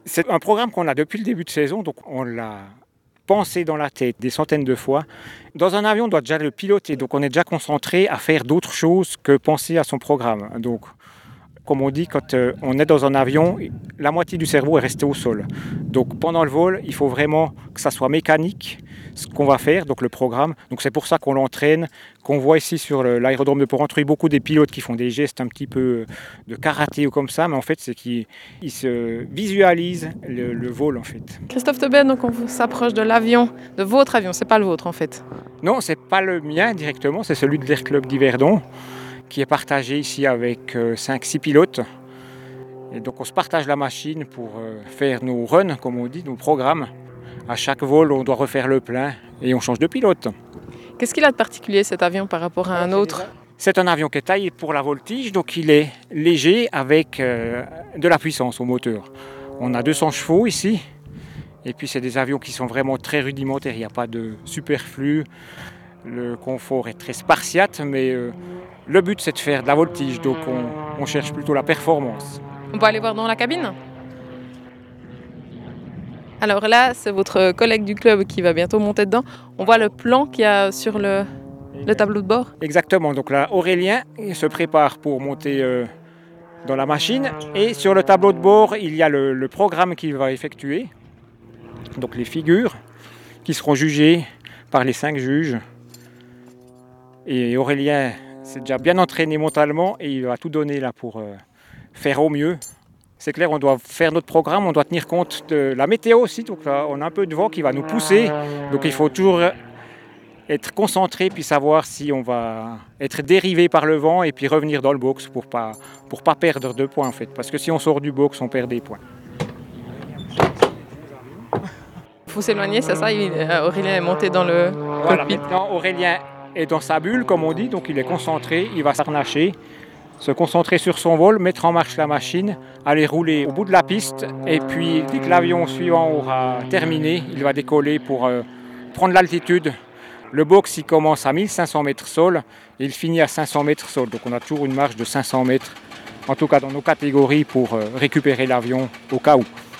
C'est un programme qu'on a depuis le début de saison, donc on l'a pensé dans la tête des centaines de fois. Dans un avion, on doit déjà le piloter, donc on est déjà concentré à faire d'autres choses que penser à son programme. Donc, comme on dit, quand on est dans un avion, la moitié du cerveau est restée au sol. Donc pendant le vol, il faut vraiment que ça soit mécanique, ce qu'on va faire, donc le programme. Donc c'est pour ça qu'on l'entraîne, qu'on voit ici sur l'aérodrome de Porrentruy beaucoup des pilotes qui font des gestes un petit peu de karaté ou comme ça, mais en fait c'est qu'ils se visualisent le vol en fait. Christophe Tebet, donc on s'approche de l'avion, de votre avion, c'est pas le vôtre en fait. Non, c'est pas le mien directement, c'est celui de l'Air Club d'Yverdon, qui est partagé ici avec 5-6 pilotes. Et donc on se partage la machine pour faire nos runs, comme on dit, nos programmes. À chaque vol, on doit refaire le plein et on change de pilote. Qu'est-ce qu'il a de particulier cet avion par rapport à un autre ? C'est un avion qui est taillé pour la voltige, donc il est léger avec de la puissance au moteur. On a 200 chevaux ici, et puis c'est des avions qui sont vraiment très rudimentaires, il n'y a pas de superflu. Le confort est très spartiate, mais le but c'est de faire de la voltige, donc on cherche plutôt la performance. On peut aller voir dans la cabine ? Alors là, c'est votre collègue du club qui va bientôt monter dedans. On voit le plan qu'il y a sur le tableau de bord. Exactement, donc là Aurélien se prépare pour monter dans la machine, et sur le tableau de bord il y a le programme qu'il va effectuer, donc les figures qui seront jugées par les 5 juges. Et Aurélien s'est déjà bien entraîné mentalement et il va tout donner là pour faire au mieux. C'est clair, on doit faire notre programme, on doit tenir compte de la météo aussi. Donc là, on a un peu de vent qui va nous pousser. Donc il faut toujours être concentré puis savoir si on va être dérivé par le vent et puis revenir dans le box pour pas perdre de points en fait. Parce que si on sort du box, on perd des points. Il faut s'éloigner, c'est ça ? Aurélien est monté dans le cockpit. Maintenant, Aurélien est dans sa bulle, comme on dit, donc il est concentré, il va s'harnacher, se concentrer sur son vol, mettre en marche la machine, aller rouler au bout de la piste, et puis dès que l'avion suivant aura terminé, il va décoller pour prendre l'altitude. Le box, il commence à 1500 mètres sol, et il finit à 500 mètres sol, donc on a toujours une marge de 500 mètres, en tout cas dans nos catégories, pour récupérer l'avion au cas où.